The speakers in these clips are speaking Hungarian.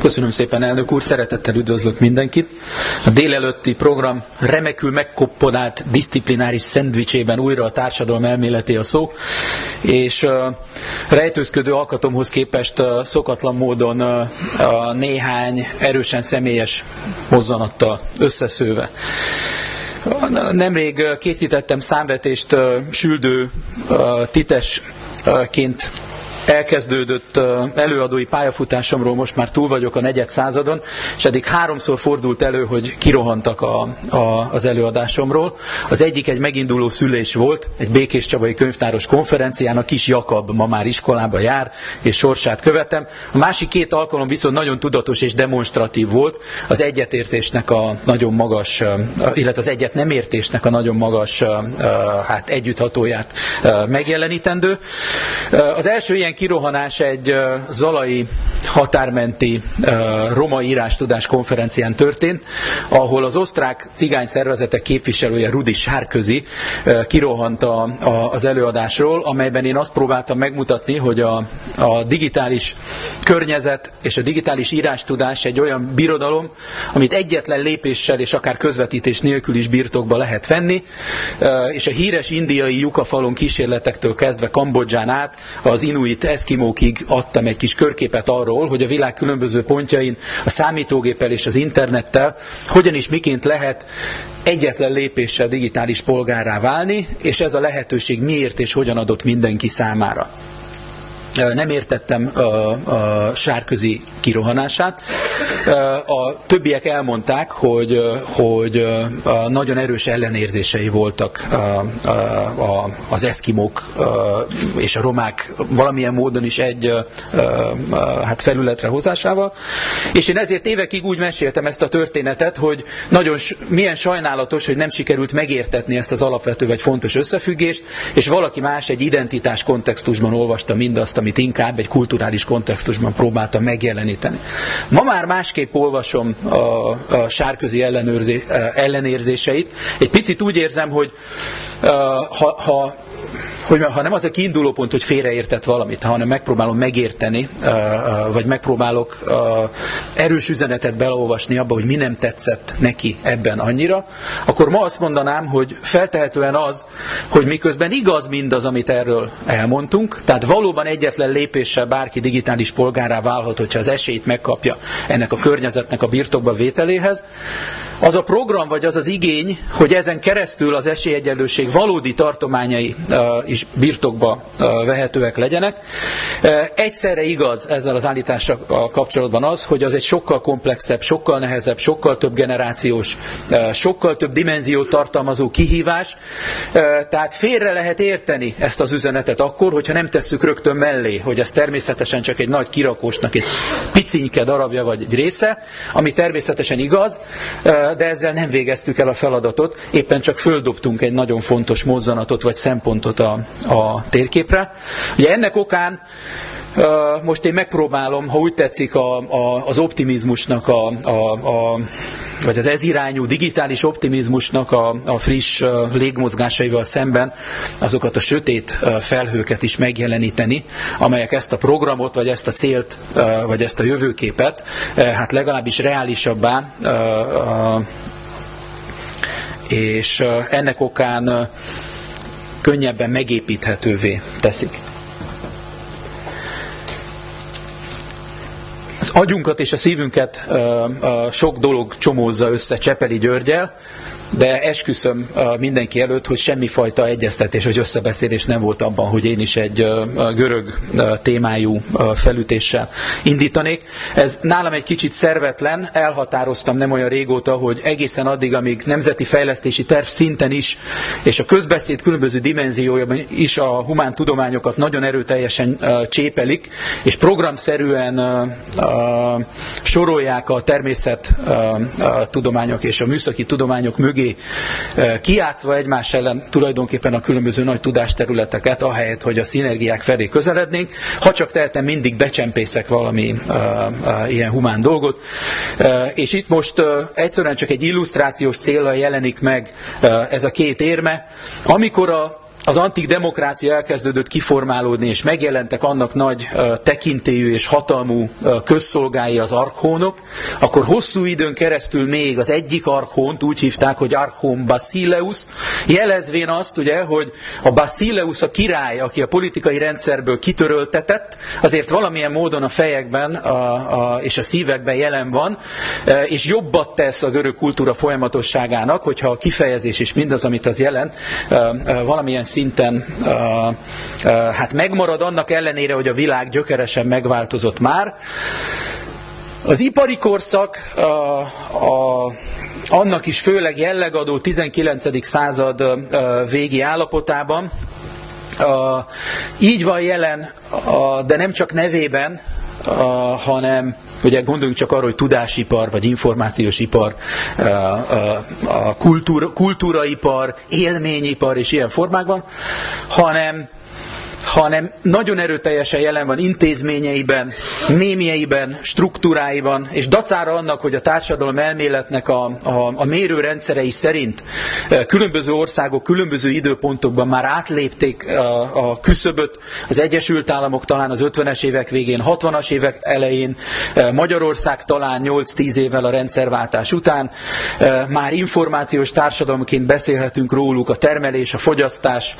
Köszönöm szépen, elnök úr, szeretettel üdvözlök mindenkit. A délelőtti program remekül megkomponált diszciplináris szendvicsében újra a társadalom elméleté a szó, és rejtőzködő alkatomhoz képest szokatlan módon néhány erősen személyes mozzanattal összeszőve. Nemrég készítettem számvetést süldő titesként elkezdődött előadói pályafutásomról, most már túl vagyok a negyed századon, és eddig 3-szor fordult elő, hogy kirohantak az előadásomról. Az egyik egy meginduló szülés volt, egy Békéscsabai könyvtáros konferencián, a kis Jakab ma már iskolába jár, és sorsát követem. A másik 2 alkalom viszont nagyon tudatos és demonstratív volt, az egyetértésnek a nagyon magas, illetve az egyet nem értésnek a nagyon magas együtthatóját megjelenítendő. Az első ilyen kirohanás egy zalai határmenti roma írástudás konferencián történt, ahol az osztrák cigány szervezetek képviselője Rudi Sárközi kirohant az előadásról, amelyben én azt próbáltam megmutatni, hogy a digitális környezet és a digitális írástudás egy olyan birodalom, amit egyetlen lépéssel és akár közvetítés nélkül is birtokba lehet venni, és a híres indiai lyukafalon kísérletektől kezdve Kambodzsán át az inuit eszkimókig adtam egy kis körképet arról, hogy a világ különböző pontjain a számítógéppel és az internettel hogyan is miként lehet egyetlen lépéssel digitális polgárrá válni, és ez a lehetőség miért és hogyan adott mindenki számára. Nem értettem a Sárközi kirohanását. A többiek elmondták, hogy nagyon erős ellenérzései voltak az eszkimók és a romák valamilyen módon is egy felületre hozásával. És én ezért évekig úgy meséltem ezt a történetet, hogy milyen sajnálatos, hogy nem sikerült megértetni ezt az alapvető vagy fontos összefüggést, és valaki más egy identitás kontextusban olvasta mindazt, amit inkább egy kulturális kontextusban próbáltam megjeleníteni. Ma már másképp olvasom a Sárközi ellenérzéseit. Egy picit úgy érzem, hogy ha nem az a kiinduló pont, hogy félreértett valamit, hanem megpróbálom megérteni, vagy megpróbálok erős üzenetet beleolvasni abba, hogy mi nem tetszett neki ebben annyira, akkor ma azt mondanám, hogy feltehetően az, hogy miközben igaz mindaz, amit erről elmondtunk, tehát valóban egyetlen lépéssel bárki digitális polgárrá válhat, hogyha az esélyt megkapja ennek a környezetnek a birtokba vételéhez, az a program, vagy az az igény, hogy ezen keresztül az esélyegyenlőség valódi tartományai is birtokba vehetőek legyenek. Egyszerre igaz ezzel az állítással kapcsolatban az, hogy az egy sokkal komplexebb, sokkal nehezebb, sokkal több generációs, sokkal több dimenziót tartalmazó kihívás. Tehát félre lehet érteni ezt az üzenetet akkor, hogyha nem tesszük rögtön mellé, hogy ez természetesen csak egy nagy kirakósnak egy picinke darabja vagy egy része, ami természetesen igaz, de ezzel nem végeztük el a feladatot, éppen csak földobtunk egy nagyon fontos mozzanatot vagy szempontot a térképre. Ugye ennek okán most én megpróbálom, ha úgy tetszik, az optimizmusnak, vagy az ez irányú digitális optimizmusnak a friss légmozgásaival szemben azokat a sötét felhőket is megjeleníteni, amelyek ezt a programot, vagy ezt a célt, vagy ezt a jövőképet legalábbis reálisabbá és ennek okán könnyebben megépíthetővé teszik. Az agyunkat és a szívünket sok dolog csomózza össze Csepeli Györggyel, de esküszöm mindenki előtt, hogy semmifajta egyeztetés vagy összebeszélés nem volt abban, hogy én is egy görög témájú felütéssel indítanék. Ez nálam egy kicsit szervetlen, elhatároztam nem olyan régóta, hogy egészen addig, amíg nemzeti fejlesztési terv szinten is, és a közbeszéd különböző dimenziójában is a humán tudományokat nagyon erőteljesen csépelik, és programszerűen sorolják a természettudományok és a műszaki tudományok mögé, kijátszva egymás ellen tulajdonképpen a különböző nagy tudásterületeket, ahelyett, hogy a szinergiák felé közelednénk. Ha csak tehetem, mindig becsempészek valami ilyen humán dolgot. És itt most egyszerűen csak egy illusztrációs céllal jelenik meg ez a két érme. Amikor a az antik demokrácia elkezdődött kiformálódni, és megjelentek annak nagy tekintélyű és hatalmú közszolgái, az archónok, akkor hosszú időn keresztül még az egyik archónt úgy hívták, hogy Archon Basileus, jelezvén azt, ugye, hogy a Basileus, a király, aki a politikai rendszerből kitöröltetett, azért valamilyen módon a fejekben és a szívekben jelen van, és jobbat tesz a görög kultúra folyamatosságának, hogyha a kifejezés és mindaz, amit az jelent, valamilyen szinten hát megmarad, annak ellenére, hogy a világ gyökeresen megváltozott már. Az ipari korszak annak is főleg jellegadó 19. század végi állapotában így van jelen, de nem csak nevében, hanem ugye gondoljunk csak arra, hogy tudásipar, vagy információs ipar, kultúraipar, élményipar és ilyen formákban, hanem nagyon erőteljesen jelen van intézményeiben, mémjeiben, struktúráiban, és dacára annak, hogy a társadalom elméletnek a mérőrendszerei szerint különböző országok különböző időpontokban már átlépték a küszöböt, az Egyesült Államok talán az 50-es évek végén, 60-as évek elején, Magyarország talán 8-10 évvel a rendszerváltás után, már információs társadalomként beszélhetünk róluk, a termelés, a fogyasztás,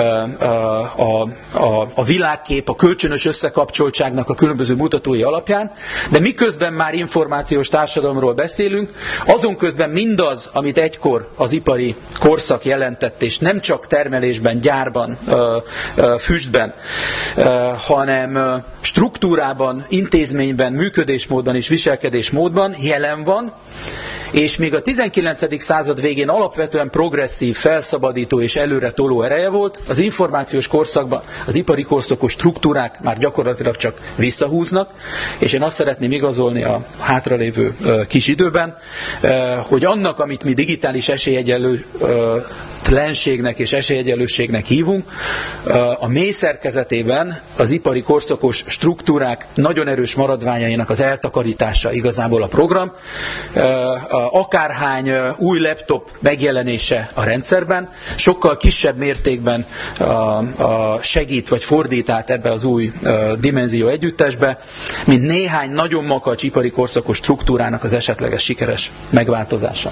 a világkép, a kölcsönös összekapcsoltságnak a különböző mutatói alapján, de miközben már információs társadalomról beszélünk, azon közben mindaz, amit egykor az ipari korszak jelentett, és nem csak termelésben, gyárban, füstben, hanem struktúrában, intézményben, működésmódban és viselkedésmódban jelen van, és még a 19. század végén alapvetően progresszív, felszabadító és előre toló ereje volt, az információs korszakban az ipari korszakos struktúrák már gyakorlatilag csak visszahúznak, és én azt szeretném igazolni a hátralévő kis időben, hogy annak, amit mi digitális esélyegyenlőtlenségnek és esélyegyenlőségnek hívunk, a mély szerkezetében az ipari korszakos struktúrák nagyon erős maradványainak az eltakarítása igazából a program, akárhány új laptop megjelenése a rendszerben, sokkal kisebb mértékben segít vagy fordít át ebbe az új dimenzió együttesbe, mint néhány nagyon makacs ipari korszakos struktúrának az esetleges sikeres megváltozása.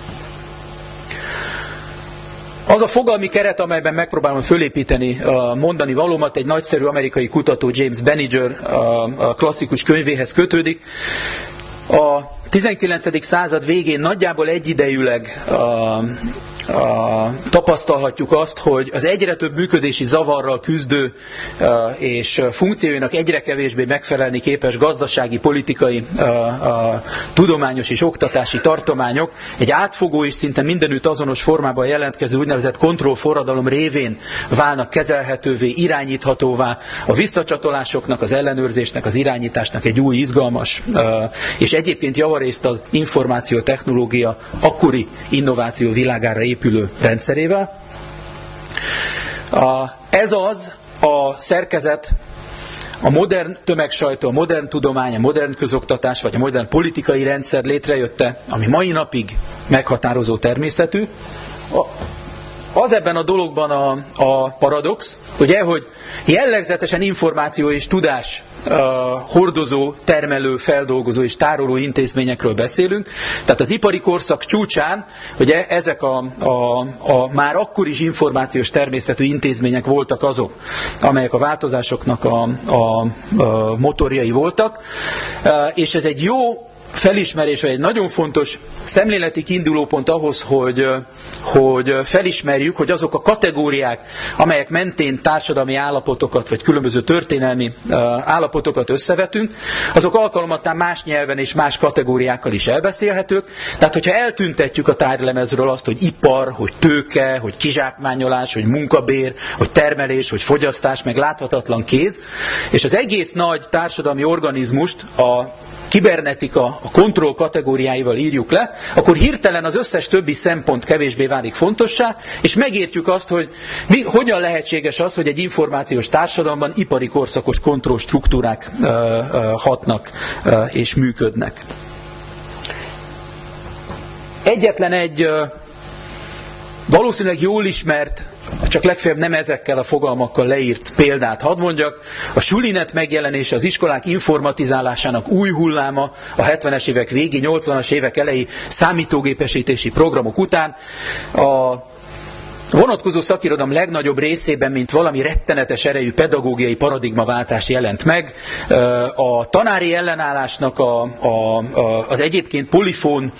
Az a fogalmi keret, amelyben megpróbálom fölépíteni mondani valómat, egy nagyszerű amerikai kutató, James Banniger a klasszikus könyvéhez kötődik. A 19. század végén nagyjából egyidejűleg tapasztalhatjuk azt, hogy az egyre több működési zavarral küzdő és funkcióinak egyre kevésbé megfelelni képes gazdasági, politikai, tudományos és oktatási tartományok egy átfogó és szinte mindenütt azonos formában jelentkező úgynevezett kontrollforradalom révén válnak kezelhetővé, irányíthatóvá, a visszacsatolásoknak, az ellenőrzésnek, az irányításnak egy új, izgalmas és egyébként javarészt az információtechnológia akkori innováció világára épülő rendszerével. Ez az a szerkezet, a modern tömegsajtó, a modern tudomány, a modern közoktatás, vagy a modern politikai rendszer létrejötte, ami mai napig meghatározó természetű. Az ebben a dologban a paradox, ugye, hogy jellegzetesen információ és tudás hordozó, termelő, feldolgozó és tároló intézményekről beszélünk. Tehát az ipari korszak csúcsán, ugye ezek a már akkor is információs természetű intézmények voltak azok, amelyek a változásoknak a motorjai voltak, és ez egy jó felismerés, vagy egy nagyon fontos szemléleti kiindulópont ahhoz, hogy felismerjük, hogy azok a kategóriák, amelyek mentén társadalmi állapotokat, vagy különböző történelmi állapotokat összevetünk, azok alkalomattán más nyelven és más kategóriákkal is elbeszélhetők. Tehát, hogyha eltüntetjük a tárgylemezről azt, hogy ipar, hogy tőke, hogy kizsákmányolás, hogy munkabér, hogy termelés, hogy fogyasztás, meg láthatatlan kéz, és az egész nagy társadalmi organizmust a kibernetika, a kontroll kategóriáival írjuk le, akkor hirtelen az összes többi szempont kevésbé válik fontossá, és megértjük azt, hogy hogyan lehetséges az, hogy egy információs társadalomban ipari korszakos kontrollstruktúrák hatnak és működnek. Egyetlen egy valószínűleg jól ismert csak legfeljebb nem ezekkel a fogalmakkal leírt példát hadd mondjak. A Sulinet megjelenése, az iskolák informatizálásának új hulláma a 70-es évek végi, 80-as évek elejé számítógépesítési programok után a vonatkozó szakirodalom legnagyobb részében, mint valami rettenetes erejű pedagógiai paradigmaváltás jelent meg. A tanári ellenállásnak az egyébként polifón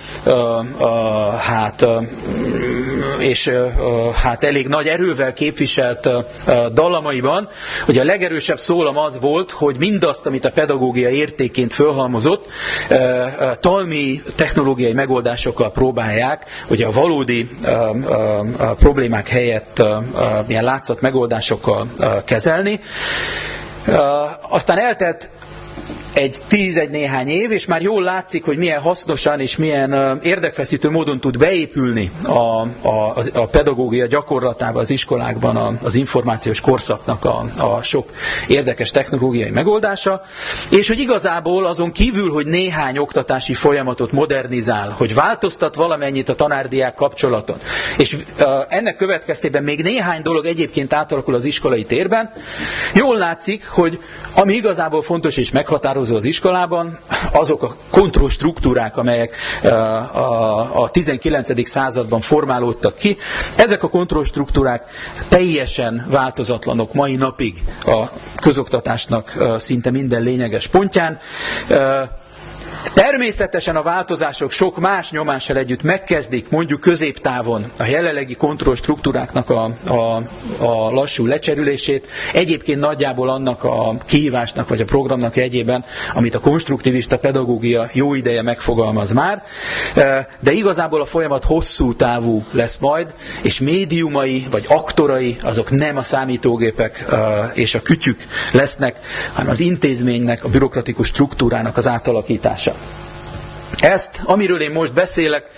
és elég nagy erővel képviselt dallamaiban, hogy a legerősebb szólam az volt, hogy mindazt, amit a pedagógia értékként fölhalmozott, talmi technológiai megoldásokkal próbálják, hogy a valódi problémák helyett ilyen látszat megoldásokkal kezelni. Aztán eltelt egy 10 néhány év, és már jól látszik, hogy milyen hasznosan és milyen érdekfeszítő módon tud beépülni a pedagógia gyakorlatába az iskolákban az információs korszaknak a sok érdekes technológiai megoldása, és hogy igazából azon kívül, hogy néhány oktatási folyamatot modernizál, hogy változtat valamennyit a tanár-diák kapcsolaton, és ennek következtében még néhány dolog egyébként átalakul az iskolai térben, jól látszik, hogy ami igazából fontos és meghatározó az iskolában, azok a kontrollstruktúrák, amelyek a 19. században formálódtak ki. Ezek a kontrollstruktúrák teljesen változatlanok mai napig a közoktatásnak szinte minden lényeges pontján. Természetesen a változások sok más nyomással együtt megkezdik, mondjuk középtávon a jelenlegi kontrollstruktúráknak a lassú lecserülését, egyébként nagyjából annak a kihívásnak vagy a programnak egyében, amit a konstruktivista pedagógia jó ideje megfogalmaz már, de igazából a folyamat hosszú távú lesz majd, és médiumai vagy aktorai azok nem a számítógépek és a kütyük lesznek, hanem az intézménynek, a bürokratikus struktúrának az átalakítása. Ezt, amiről én most beszélek,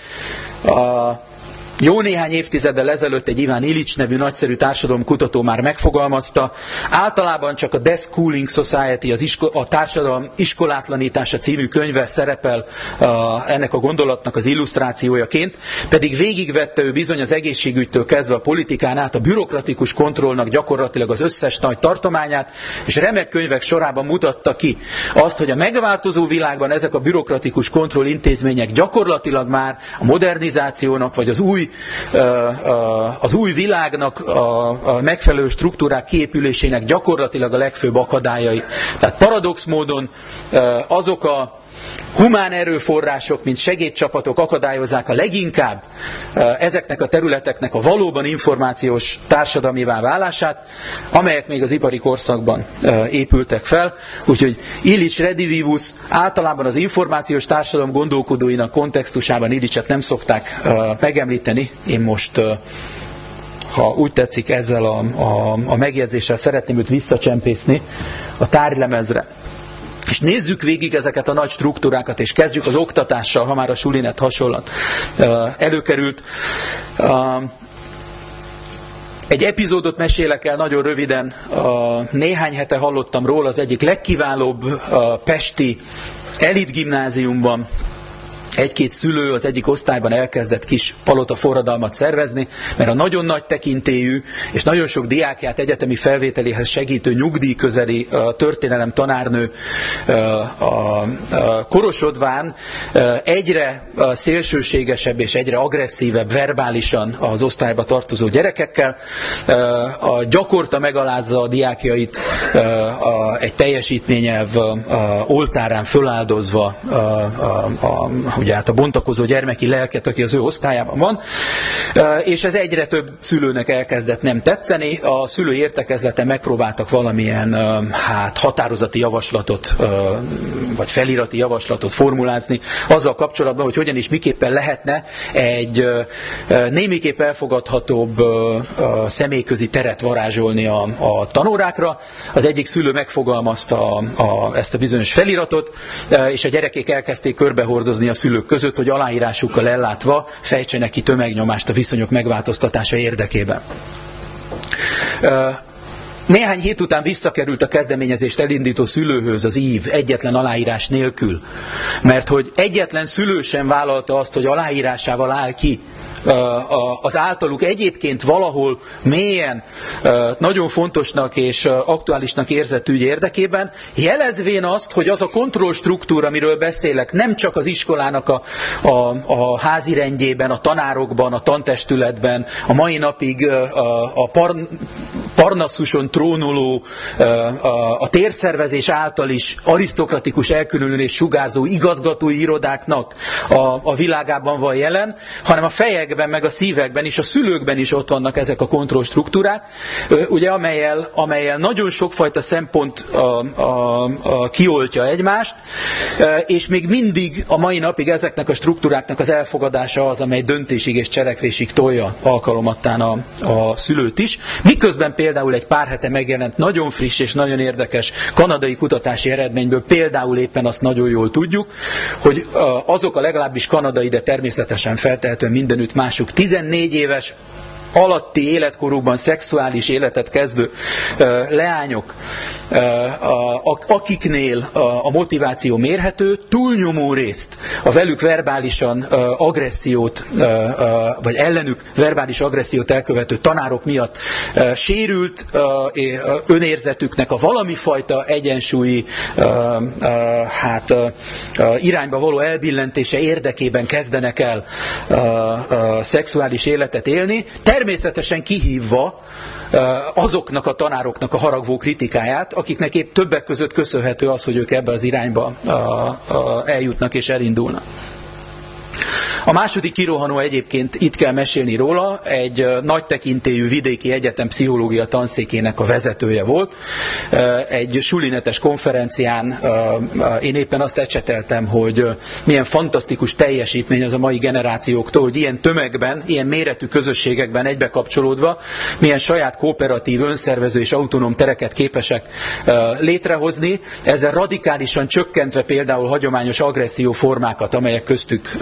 jó néhány évtizeddel ezelőtt egy Iván Illich nevű nagyszerű társadalomkutató már megfogalmazta. Általában csak a Desk Cooling Society, a társadalom iskolátlanítása című könyve szerepel ennek a gondolatnak az illusztrációjaként, pedig végigvette ő bizony az egészségügytől kezdve a politikán át a bürokratikus kontrollnak gyakorlatilag az összes nagy tartományát, és remek könyvek sorában mutatta ki azt, hogy a megváltozó világban ezek a bürokratikus kontrollintézmények gyakorlatilag már a modernizációnak vagy az új világnak a megfelelő struktúrák kiépülésének gyakorlatilag a legfőbb akadályai. Tehát paradox módon azok a humán erőforrások, mint segédcsapatok akadályozzák a leginkább ezeknek a területeknek a valóban információs társadalmivá válását, amelyek még az ipari korszakban épültek fel. Úgyhogy Illich redivivus általában az információs társadalom gondolkodóinak kontextusában Illichet nem szokták megemlíteni. Én most, ha úgy tetszik, ezzel a megjegyzéssel szeretném őt visszacsempészni a tárgylemezre. És nézzük végig ezeket a nagy struktúrákat, és kezdjük az oktatással, ha már a Sulinet hasonlat előkerült. Egy epizódot mesélek el nagyon röviden. Néhány hete hallottam róla, az egyik legkiválóbb pesti elitgimnáziumban egy-két szülő az egyik osztályban elkezdett kis palotaforradalmat szervezni, mert a nagyon nagy tekintélyű és nagyon sok diákját egyetemi felvételéhez segítő nyugdíjközeli történelem tanárnő korosodván egyre szélsőségesebb és egyre agresszívebb verbálisan az osztályba tartozó gyerekekkel, gyakorta megalázza a diákjait egy teljesítményelv oltárán föláldozva ugye hát a bontakozó gyermeki lelket, aki az ő osztályában van, és ez egyre több szülőnek elkezdett nem tetszeni. A szülői értekezleten megpróbáltak valamilyen határozati javaslatot, vagy felirati javaslatot formulázni azzal kapcsolatban, hogy hogyan és miképpen lehetne egy némiképp elfogadhatóbb személyközi teret varázsolni a tanórákra. Az egyik szülő megfogalmazta ezt a bizonyos feliratot, és a gyerekek elkezdték körbehordozni a szülők között, hogy aláírásukkal ellátva fejtsenek ki tömegnyomást a viszonyok megváltoztatása érdekében. Néhány hét után visszakerült a kezdeményezést elindító szülőhöz az ív egyetlen aláírás nélkül, mert hogy egyetlen szülő sem vállalta azt, hogy aláírásával áll ki az általuk egyébként valahol mélyen nagyon fontosnak és aktuálisnak érzett ügy érdekében, jelezvén azt, hogy az a kontrollstruktúra, amiről beszélek, nem csak az iskolának a házirendjében, a tanárokban, a tantestületben, a mai napig a Parnassuson trónoló, a térszervezés által is arisztokratikus elkülönülés sugárzó igazgatói irodáknak a világában van jelen, hanem a fejekben, meg a szívekben és a szülőkben is ott vannak ezek a kontrollstruktúrák, ugye, amelyel nagyon sokfajta szempont kioltja egymást, és még mindig a mai napig ezeknek a struktúráknak az elfogadása az, amely döntésig és cselekvésig tolja alkalomattán a szülőt is. Miközben például egy pár hete megjelent nagyon friss és nagyon érdekes kanadai kutatási eredményből például éppen azt nagyon jól tudjuk, hogy azok a legalábbis kanadai, de természetesen feltehetően mindenütt másuk 14 éves alatti életkorukban szexuális életet kezdő leányok, akiknél a motiváció mérhető, túlnyomó részt a velük verbálisan agressziót, vagy ellenük verbális agressziót elkövető tanárok miatt sérült önérzetüknek a valamifajta egyensúlyi irányba való elbillentése érdekében kezdenek el szexuális életet élni, természetesen kihívva azoknak a tanároknak a haragvó kritikáját, akiknek épp többek között köszönhető az, hogy ők ebbe az irányba eljutnak és elindulnak. A második kirohanó egyébként itt kell mesélni róla, egy nagy tekintélyű vidéki egyetem pszichológia tanszékének a vezetője volt. Egy sulinetes konferencián én éppen azt ecseteltem, hogy milyen fantasztikus teljesítmény az a mai generációktól, hogy ilyen tömegben, ilyen méretű közösségekben egybekapcsolódva, milyen saját kooperatív, önszervező és autonóm tereket képesek létrehozni, ezzel radikálisan csökkentve például hagyományos agresszió formákat, amelyek köztük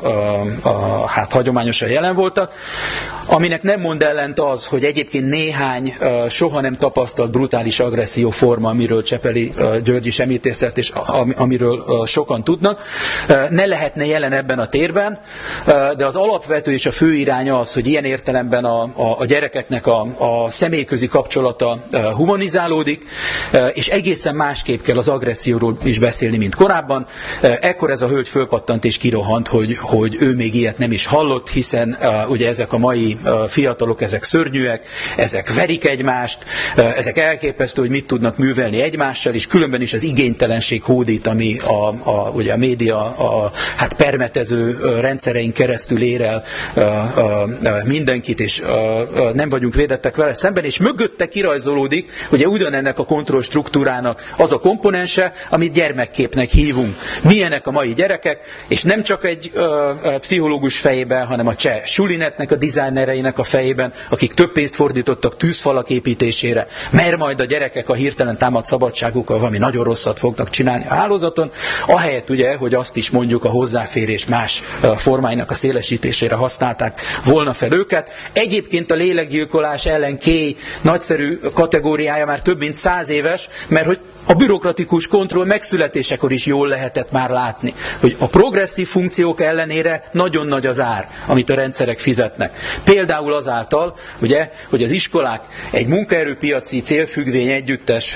hagyományosan jelen voltak, aminek nem mond ellent az, hogy egyébként néhány soha nem tapasztalt brutális agresszió forma, amiről Csepeli György is említett, és amiről sokan tudnak, ne lehetne jelen ebben a térben, de az alapvető és a fő iránya az, hogy ilyen értelemben a gyerekeknek a személyközi kapcsolata humanizálódik, és egészen másképp kell az agresszióról is beszélni, mint korábban. Ekkor ez a hölgy fölpattant és kirohant, hogy ő még ilyet nem is hallott, hiszen ugye ezek a mai fiatalok, ezek szörnyűek, ezek verik egymást, ezek elképesztő, hogy mit tudnak művelni egymással, és különben is az igénytelenség hódít, ami ugye a média permetező rendszerein keresztül ér el mindenkit, és nem vagyunk védettek vele szemben, és mögötte kirajzolódik ugye ugyanennek a kontrollstruktúrának az a komponense, amit gyermekképnek hívunk. Milyenek a mai gyerekek, és nem csak egy pszichológus fejében, hanem a cseh sulinetnek a designereinek a fejében, akik több pénzt fordítottak tűzfalak építésére, mert majd a gyerekek a hirtelen támadt szabadságukkal valami nagyon rosszat fognak csinálni a hálózaton, ahelyett ugye, hogy azt is mondjuk a hozzáférés más formáinak a szélesítésére használták volna fel őket. Egyébként a lélekgyilkolás ellen Kay nagyszerű kategóriája már több mint 100 éves, mert hogy a bürokratikus kontroll megszületésekor is jól lehetett már látni, hogy a progresszív funkciók ellenére nagyon nagy az ár, amit a rendszerek fizetnek. Például azáltal, ugye, hogy az iskolák egy munkaerőpiaci célfüggvény együttes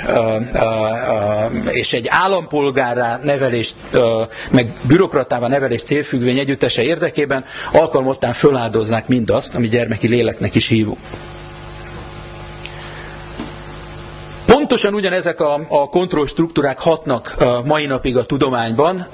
és egy állampolgárrá nevelést, meg bürokratává nevelést célfüggvény együttese érdekében alkalmattán föláldoznák mindazt, ami gyermeki léleknek is hívunk. Pontosan ugyanezek a kontrollstruktúrák hatnak mai napig a tudományban.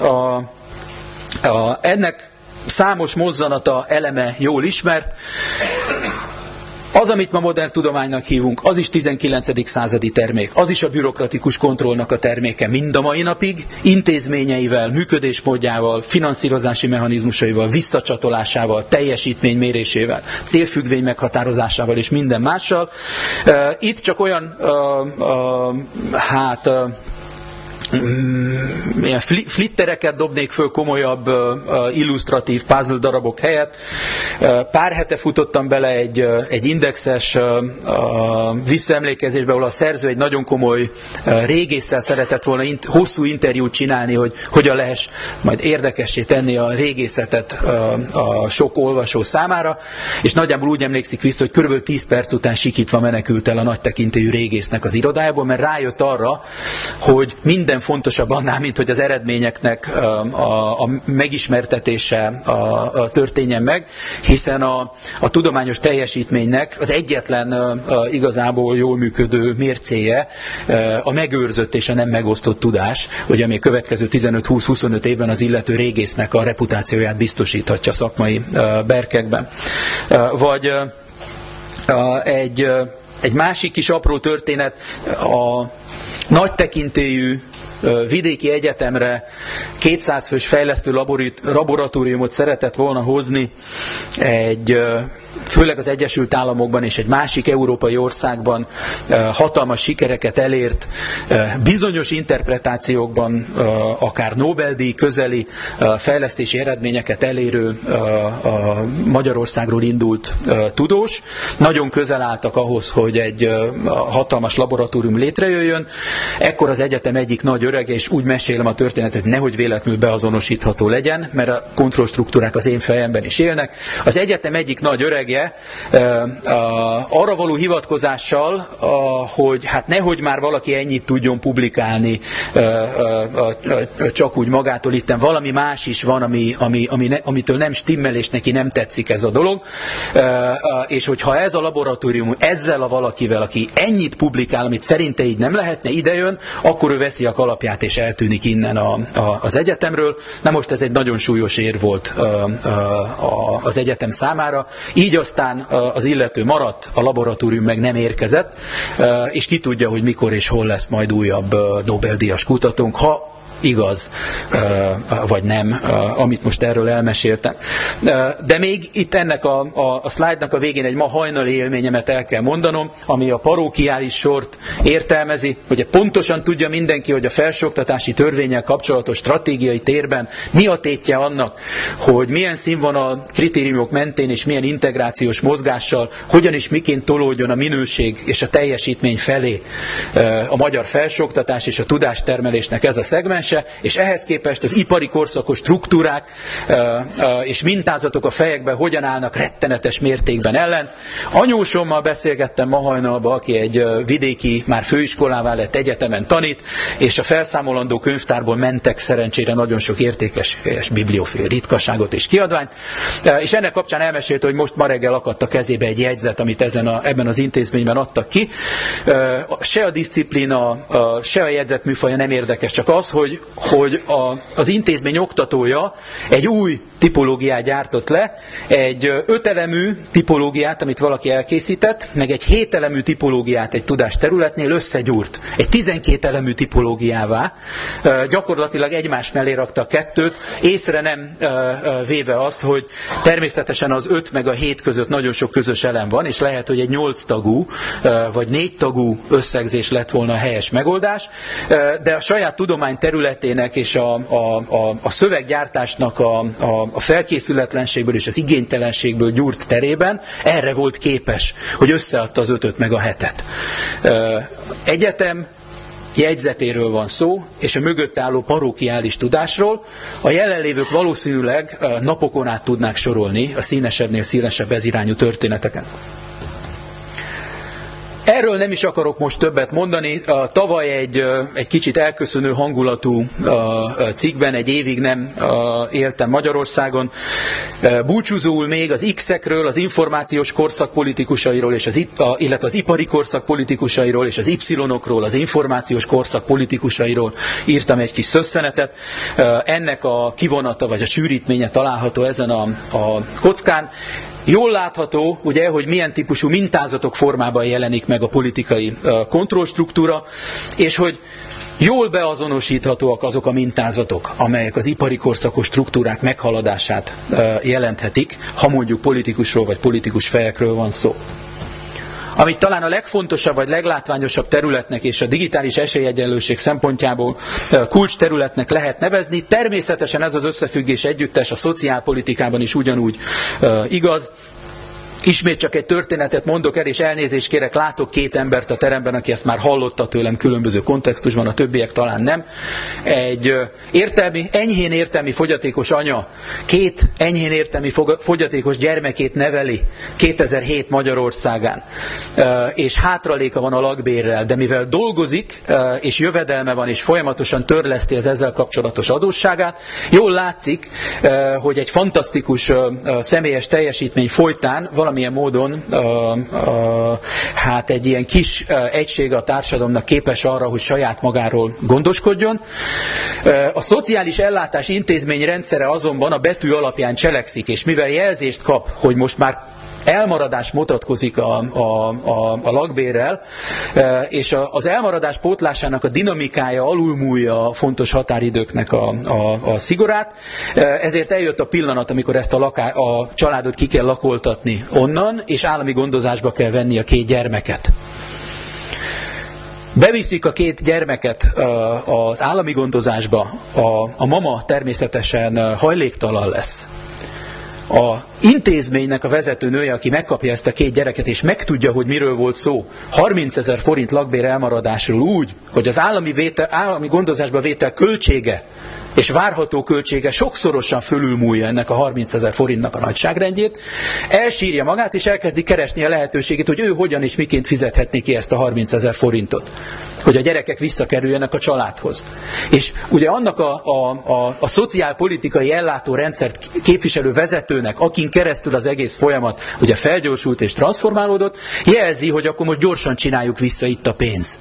Ennek számos mozzanata, eleme jól ismert. Az, amit ma modern tudománynak hívunk, az is 19. századi termék, az is a bürokratikus kontrollnak a terméke mind a mai napig, intézményeivel, működésmódjával, finanszírozási mechanizmusaival, visszacsatolásával, teljesítménymérésével, célfüggvény meghatározásával és minden mással. Itt csak olyan ilyen flittereket dobnék föl komolyabb illusztratív puzzle darabok helyett. Pár hete futottam bele egy indexes visszaemlékezésbe, ahol a szerző egy nagyon komoly régésszel szeretett volna hosszú interjút csinálni, hogy hogyan lehes majd érdekessé tenni a régészetet a sok olvasó számára, és nagyjából úgy emlékszik vissza, hogy kb. 10 perc után sikítva menekült el a nagy tekintélyű régésznek az irodájából, mert rájött arra, hogy minden fontosabb annál, mint hogy az eredményeknek a megismertetése történjen meg, hiszen a tudományos teljesítménynek az egyetlen igazából jól működő mércéje a megőrzött és a nem megosztott tudás, hogy ami a következő 15-20-25 évben az illető régésznek a reputációját biztosíthatja szakmai berkekben. Vagy egy másik kis apró történet, a nagy tekintélyű vidéki egyetemre 200 fős fejlesztő laboratóriumot szeretett volna hozni főleg az Egyesült Államokban és egy másik európai országban hatalmas sikereket elért, bizonyos interpretációkban akár Nobel-díj közeli fejlesztési eredményeket elérő Magyarországról indult tudós. Nagyon közel álltak ahhoz, hogy egy hatalmas laboratórium létrejöjjön. Ekkor az egyetem egyik nagy örege, és úgy mesélem a történetet, hogy nehogy véletlenül beazonosítható legyen, mert a kontrollstruktúrák az én fejemben is élnek. Az egyetem egyik nagy örege arra való hivatkozással, hogy hát nehogy már valaki ennyit tudjon publikálni csak úgy magától, itten valami más is van, amitől nem stimmel, és neki nem tetszik ez a dolog, és hogyha ez a laboratórium ezzel a valakivel, aki ennyit publikál, amit szerinte így nem lehetne, idejön, akkor ő veszi a kalapját és eltűnik innen az egyetemről. Na most ez egy nagyon súlyos ér volt az egyetem számára. Így aztán az illető maradt, a laboratórium meg nem érkezett, és ki tudja, hogy mikor és hol lesz majd újabb Nobel-díjas kutatónk, ha igaz, vagy nem, amit most erről elmeséltem. De még itt ennek a szlájdnak a végén egy ma hajnali élményemet el kell mondanom, ami a parókiális sort értelmezi, hogy pontosan tudja mindenki, hogy a felsőoktatási törvénnyel kapcsolatos stratégiai térben mi a tétje annak, hogy milyen színvonal kritériumok mentén és milyen integrációs mozgással, hogyan és miként tolódjon a minőség és a teljesítmény felé a magyar felsőoktatás és a tudástermelésnek ez a szegmens, és ehhez képest az ipari korszakos struktúrák és mintázatok a fejekben hogyan állnak rettenetes mértékben ellen. Anyósommal beszélgettem ma hajnalban, aki egy vidéki, már főiskolává lett egyetemen tanít, és a felszámolandó könyvtárból mentek szerencsére nagyon sok értékes bibliofil ritkaságot és kiadványt, és ennek kapcsán elmesélte, hogy most ma reggel akadt a kezébe egy jegyzet, amit ebben az intézményben adtak ki. Se a diszciplína, se a jegyzet műfaja nem érdekes, csak az, hogy az intézmény oktatója egy új tipológiát gyártott le, egy 5 elemű tipológiát, amit valaki elkészített, meg egy 7 elemű tipológiát egy tudásterületnél összegyúrt. Egy 12 elemű tipológiává, gyakorlatilag egymás mellé rakta a kettőt, észre nem véve azt, hogy természetesen az 5 meg a 7 között nagyon sok közös elem van, és lehet, hogy egy 8 tagú, vagy 4 tagú összegzés lett volna a helyes megoldás, de a saját tudomány területének és a szöveggyártásnak a felkészületlenségből és az igénytelenségből gyúrt terében erre volt képes, hogy összeadta az 5-öt meg a 7-et. Egyetem jegyzetéről van szó, és a mögött álló parókiális tudásról. A jelenlévők valószínűleg napokon át tudnák sorolni a színesebbnél színesebb ezirányú történeteken. Erről nem is akarok most többet mondani. Tavaly egy kicsit elköszönő hangulatú cikkben, egy évig nem éltem Magyarországon. Búcsúzóul még az X-ekről, az információs korszak politikusairól, illetve az ipari korszak politikusairól, és az Y-okról, az információs korszak politikusairól írtam egy kis szösszenetet. Ennek a kivonata vagy a sűrítménye található ezen a kockán. Jól látható, ugye, hogy milyen típusú mintázatok formában jelenik meg a politikai kontrollstruktúra, és hogy jól beazonosíthatóak azok a mintázatok, amelyek az ipari korszakos struktúrák meghaladását jelenthetik, ha mondjuk politikusról vagy politikus fejekről van szó. amit talán a legfontosabb vagy leglátványosabb területnek és a digitális esélyegyenlőség szempontjából kulcs területnek lehet nevezni. Természetesen ez az összefüggés együttes a szociálpolitikában is ugyanúgy igaz. Ismét csak egy történetet mondok el, és elnézést kérek, látok két embert a teremben, aki ezt már hallotta tőlem különböző kontextusban, a többiek talán nem. Egy enyhén értelmi fogyatékos anya két enyhén értelmi fogyatékos gyermekét neveli 2007 Magyarországán, és hátraléka van a lakbérrel, de mivel dolgozik, és jövedelme van, és folyamatosan törleszti az ezzel kapcsolatos adósságát, jól látszik, hogy egy fantasztikus személyes teljesítmény folytán valamilyen módon hát egy ilyen kis egysége a társadalomnak képes arra, hogy saját magáról gondoskodjon. A szociális ellátás intézmény rendszere azonban a betű alapján cselekszik, és mivel jelzést kap, hogy most már elmaradás mutatkozik a lakbérrel, és az elmaradás pótlásának a dinamikája alulmúlja a fontos határidőknek a szigorát, ezért eljött a pillanat, amikor ezt a családot ki kell lakoltatni onnan, és állami gondozásba kell venni a két gyermeket. Beviszik a két gyermeket az állami gondozásba, a mama természetesen hajléktalan lesz. A intézménynek a vezetőnője, aki megkapja ezt a két gyereket, és megtudja, hogy miről volt szó, 30 000 forint lakbér elmaradásról úgy, hogy az állami gondozásba vétel költsége és várható költsége sokszorosan fölülmúlja ennek a 30 000 forintnak a nagyságrendjét, elsírja magát, és elkezdi keresni a lehetőségét, hogy ő hogyan és miként fizethetné ki ezt a 30 000 forintot, hogy a gyerekek visszakerüljenek a családhoz. És ugye annak a szociálpolitikai ellátórendszert képviselő vezetőnek, akin keresztül az egész folyamat ugye felgyorsult és transformálódott, jelzi, hogy akkor most gyorsan csináljuk vissza itt a pénz.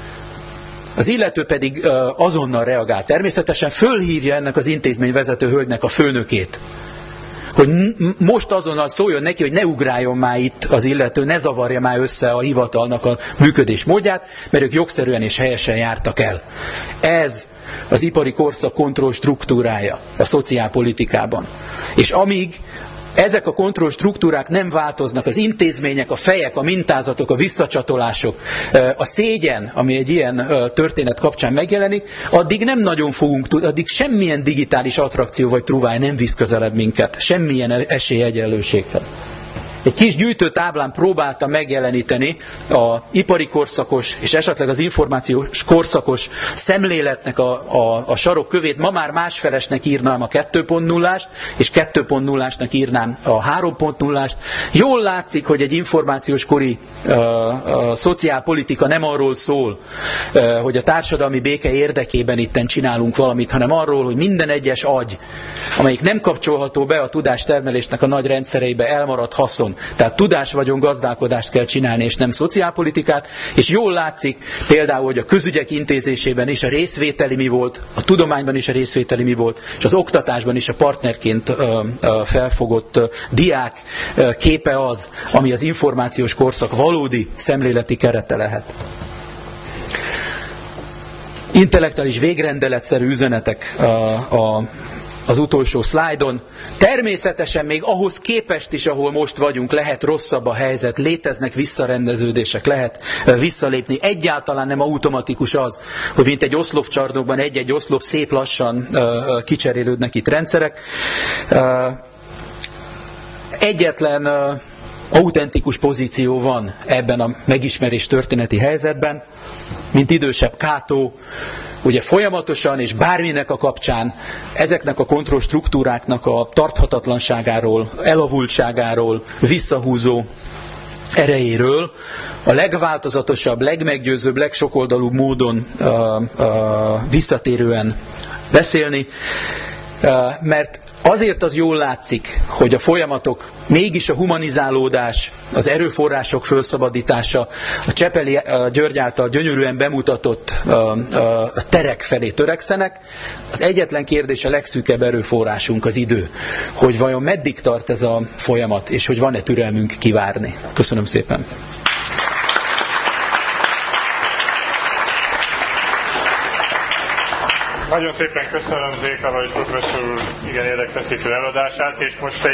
Az illető pedig azonnal reagál. Természetesen fölhívja ennek az intézményvezető hölgynek a főnökét, hogy most azonnal szóljon neki, hogy ne ugráljon már itt az illető, ne zavarja már össze a hivatalnak a működés módját, mert ők jogszerűen és helyesen jártak el. Ez az ipari korszak kontroll struktúrája a szociálpolitikában. És amíg ezek a kontrollstruktúrák nem változnak, az intézmények, a fejek, a mintázatok, a visszacsatolások, a szégyen, ami egy ilyen történet kapcsán megjelenik, addig nem nagyon fogunk tudni, addig semmilyen digitális attrakció vagy truváj nem visz közelebb minket, semmilyen esélyegyenlőséghez. Egy kis gyűjtőtáblán próbáltam megjeleníteni a ipari korszakos és esetleg az információs korszakos szemléletnek a sarokkövét. Ma már másfelesnek írnám a 2.0-ást, és 2.0-ásnak írnám a 3.0-ást. Jól látszik, hogy egy információs kori szociálpolitika nem arról szól, hogy a társadalmi béke érdekében itten csinálunk valamit, hanem arról, hogy minden egyes agy, amelyik nem kapcsolható be a tudástermelésnek a nagy rendszereibe, elmarad haszon. Tehát tudás-vagyon gazdálkodást kell csinálni, és nem szociálpolitikát, és jól látszik például, hogy a közügyek intézésében is a részvételi mi volt, a tudományban is a részvételi mi volt, és az oktatásban is a partnerként felfogott diák képe az, ami az információs korszak valódi szemléleti kerete lehet. Intellektuális végrendeletszerű üzenetek az utolsó szlájdon. Természetesen még ahhoz képest is, ahol most vagyunk, lehet rosszabb a helyzet, léteznek visszarendeződések, lehet visszalépni. Egyáltalán nem automatikus az, hogy mint egy oszlopcsarnokban egy-egy oszlop szép lassan kicserélődnek itt rendszerek. Egyetlen autentikus pozíció van ebben a megismerés történeti helyzetben, mint idősebb Kátó, ugye folyamatosan és bárminek a kapcsán ezeknek a kontrollstruktúráknak a tarthatatlanságáról, elavultságáról, visszahúzó erejéről a legváltozatosabb, legmeggyőzőbb, legsokoldalúbb módon visszatérően beszélni, mert azért az jól látszik, hogy a folyamatok, mégis a humanizálódás, az erőforrások felszabadítása, a Csepeli György által gyönyörűen bemutatott terek felé törekszenek. Az egyetlen kérdés, a legszűkebb erőforrásunk az idő, hogy vajon meddig tart ez a folyamat, és hogy van-e türelmünk kivárni. Köszönöm szépen! Nagyon szépen köszönöm Zéka Lajos professzor úr igen érdekfeszítő előadását, és most